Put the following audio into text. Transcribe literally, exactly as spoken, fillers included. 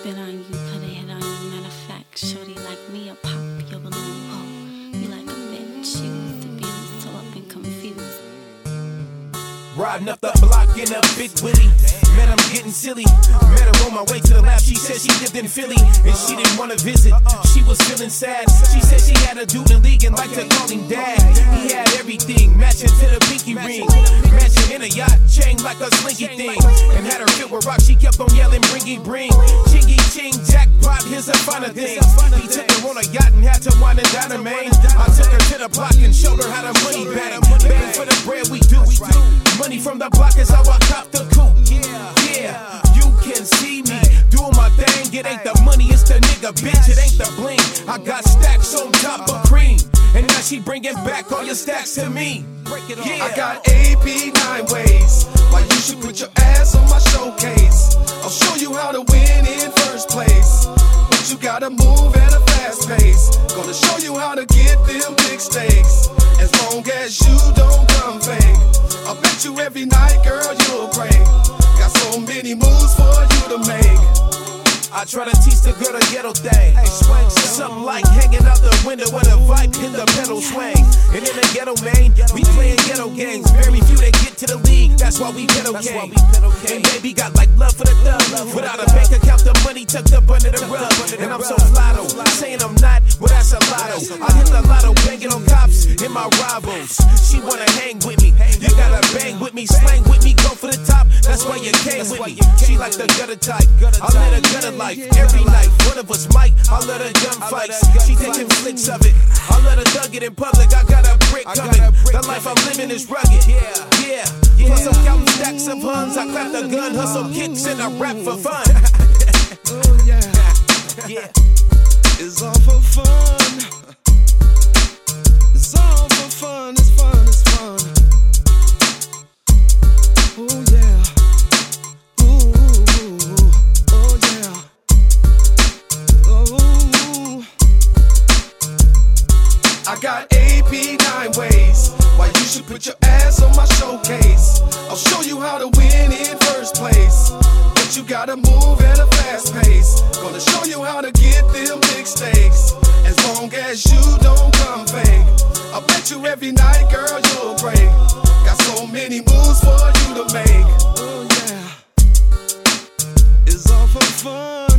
spit on you, put a hit on you. Matter of fact, shorty like me, a pop your balloon. Whoa, you like a bitch, you the views, so up and confused. Riding up the block in a big Willie. Man, I'm getting silly. Met her on my way to the lab. She said she lived in Philly and she didn't want to visit. She was feeling sad. She said she had a dude in the league and liked to call him dad. He had everything, matching to the pinky ring. Matching in a yacht chain like a slinky thing. And had her filled with rocks. She kept on yelling, bringy bring. Chingy ching, jackpot, here's a finer thing. He took her on a yacht and had to wind and down her main. I took her to the block and showed her how to money bang. Bang for the bread we do. Money from the block is how I cop the coupe. Yeah, you can see me doing my thing. It ain't the money, it's the nigga, bitch. It ain't the bling. I got stacks on top of cream, and now she bringing back all your stacks to me. Yeah. I got A P nine ways why you should put your ass on my showcase. I'll show you how to win in first place, but you gotta move at a fast pace. Gonna show you how to get them big stakes, as long as you don't come fake. I bet you every night, girl, you'll break. Got so many moves for you to make. I try to teach the girl the ghetto thing. Something like hanging out the window with a vibe in the pedal swing. And in the ghetto, man, we playing ghetto games. Very few that get to the league, that's why we ghetto gang. And baby got like love for the thug. Without a bank account, the money tucked up under the rug. And I'm so flatto, saying I'm not, well that's a lotto. I hit the lotto, banging on cops and my rivals. She wanna hang with me, you gotta bang with me, slang with me, go for the top. That's why you came with me. She like the gutter type, I let her gutter life. Every night, one of us might, I let her gun fights. She taking flicks of it, I let her thug it in public. I got a brick coming, the life I'm living is rugged. Yeah, yeah, plus I'm counting stacks of huns. I clap the gun, hustle kicks, and I rap for fun. Oh yeah, yeah, it's all for fun. It's all for fun, it's fun, it's fun. Oh yeah. I got A P nine ways why you should put your ass on my showcase. I'll show you how to win in first place, but you gotta move at a fast pace. Gonna show you how to get them big stakes, as long as you don't come fake. I bet you every night, girl, you'll break. Got so many moves for you to make. Oh yeah, it's all for fun.